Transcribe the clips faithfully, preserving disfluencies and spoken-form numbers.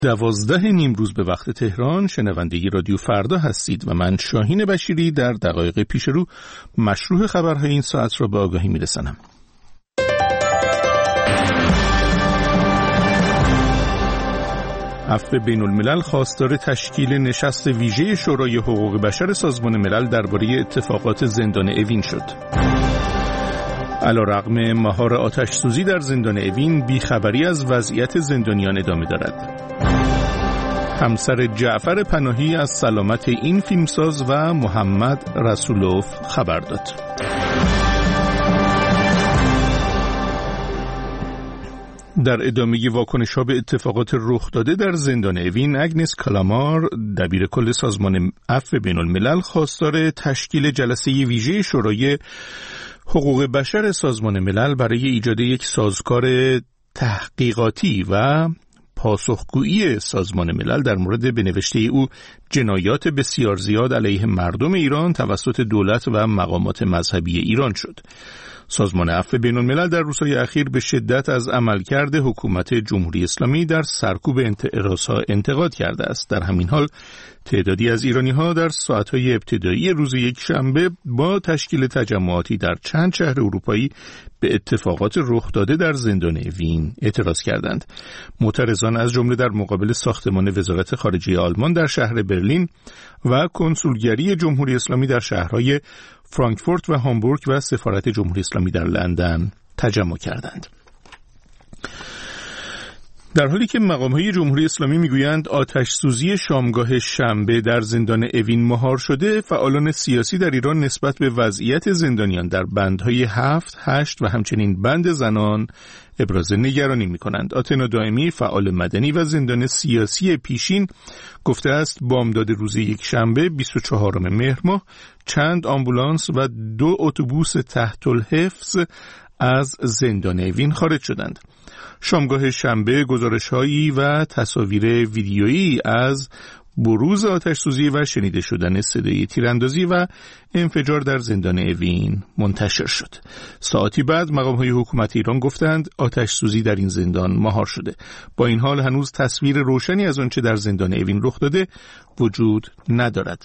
دوازده نیمروز به وقت تهران شنونده رادیو فردا هستید و من شاهین بشیری در دقایق پیش رو مشروع خبرهای این ساعت را به آگاهی میرسانم. عفو بین الملل خواستار تشکیل نشست ویژه شورای حقوق بشر سازمان ملل درباره اتفاقات زندان اوین شد. علیرغم مهار آتش سوزی در زندان اوین، بیخبری از وضعیت زندانیان ادامه دارد. همسر جعفر پناهی از سلامت این فیلمساز و محمد رسولوف خبر داد. در ادامه واکنش‌ها به اتفاقات رخ داده در زندان اوین، اگنس کلامار دبیر کل سازمان عفو بین الملل خواستار تشکیل جلسه ویژه شورای حقوق بشر سازمان ملل برای ایجاد یک سازوکار تحقیقاتی و پاسخگویی سازمان ملل در مورد به نوشته او جنایات بسیار زیاد علیه مردم ایران توسط دولت و مقامات مذهبی ایران شد. سازمان عفو بین الملل در روزهای اخیر به شدت از عملکرد حکومت جمهوری اسلامی در سرکوب اعتراضها انتقاد کرده است. در همین حال تعدادی از ایرانی‌ها در ساعت‌های ابتدایی روز یک شنبه با تشکیل تجمعاتی در چند شهر اروپایی به اتفاقات رخ داده در زندان اوین اعتراض کردند. معترضان از جمله در مقابل ساختمان وزارت خارجه آلمان در شهر برلین و کنسولگری جمهوری اسلامی در شهرهای فرانکفورت و هامبورگ و سفارت جمهوری اسلامی در لندن تجمع کردند. در حالی که مقام‌های جمهوری اسلامی میگویند آتش سوزی شامگاه شنبه در زندان اوین مهار شده، فعالان سیاسی در ایران نسبت به وضعیت زندانیان در بندهای هفت، هشت و همچنین بند زنان ابراز نگرانی می‌کنند. آتنا دائمی فعال مدنی و زندان سیاسی پیشین گفته است بامداد روز یک شنبه بیست و چهارم مهر ماه چند آمبولانس و دو اتوبوس تحت الحفظ از زندان اوین خارج شدند. شامگاه شنبه گزارش‌هایی و تصاویر ویدیویی از بروز آتش سوزی و شنیده شدن صدای تیراندازی و انفجار در زندان اوین منتشر شد. ساعتی بعد مقام‌های حکومت ایران گفتند آتش سوزی در این زندان مهار شده. با این حال هنوز تصویر روشنی از آنچه در زندان اوین رخ داده وجود ندارد.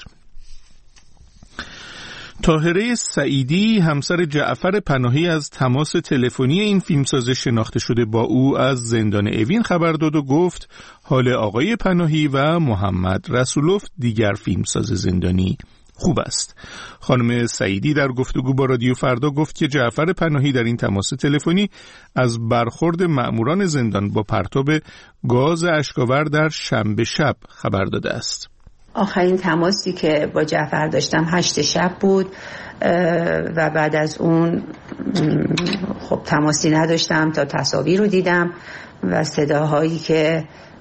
طاهره سعیدی همسر جعفر پناهی از تماس تلفنی این فیلمساز شناخته شده با او از زندان اوین خبر داد و گفت حال آقای پناهی و محمد رسولوف دیگر فیلمساز زندانی خوب است. خانم سعیدی در گفتگو با رادیو فردا گفت که جعفر پناهی در این تماس تلفنی از برخورد مأموران زندان با پرتاب گاز اشک‌آور در شنبه شب خبر داده است. آخرین تماسی که با جعفر داشتم هشت شب بود و بعد از اون خب تماسی نداشتم تا تصاویر رو دیدم و صداهایی که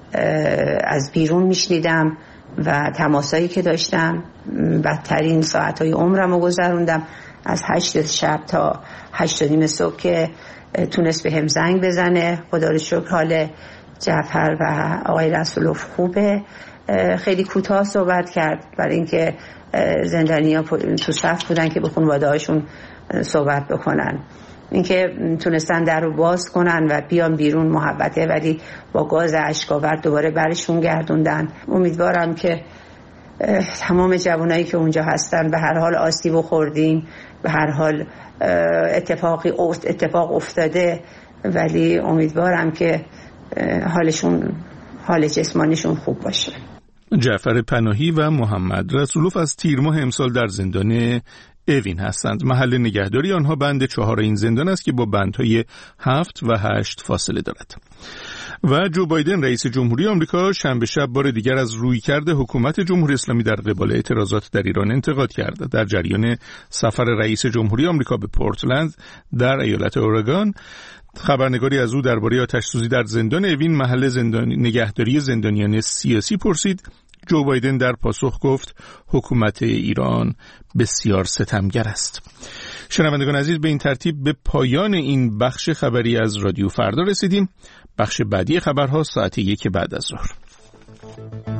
از بیرون میشنیدم و تماسایی که داشتم. بدترین ساعتهای عمرم رو گذروندم از هشت شب تا هشت و نیم صبح که تونست به هم زنگ بزنه. خدا رو شکر حال جعفر و آقای رسولوف خوبه. خیلی کوتاه صحبت کرد برای اینکه زندانی‌ها تو صف بودن که به خانواده هاشون صحبت بکنن. اینکه تونستن در رو باز کنن و بیان بیرون محبته، ولی با گاز اشک‌آور دوباره برشون گردوندن. امیدوارم که تمام جوانایی که اونجا هستن به هر حال آسیب خوردیم، به هر حال اتفاقی اتفاق افتاده، ولی امیدوارم که حالشون حال جسمانیشون خوب باشه. جعفر پناهی و محمد رسولوف از تیر ماه امسال در زندان اوین هستند. محل نگهداری آنها بند چهار این زندان است که با بندهای هفت و هشت فاصله دارد. و جو بایدن رئیس جمهوری آمریکا شنبه شب بار دیگر از رویکرد حکومت جمهوری اسلامی در قبال اعتراضات در ایران انتقاد کرد. در جریان سفر رئیس جمهوری آمریکا به پورتلند در ایالت اورگان، خبرنگاری از او درباره آتش‌سوزی در زندان اوین محل زندان نگهداری زندانیان سیاسی پرسید. جو بایدن در پاسخ گفت حکومت ایران بسیار ستمگر است. شنوندگان عزیز، به این ترتیب به پایان این بخش خبری از رادیو فردا رسیدیم. بخش بعدی خبرها ساعت یک بعد از ظهر.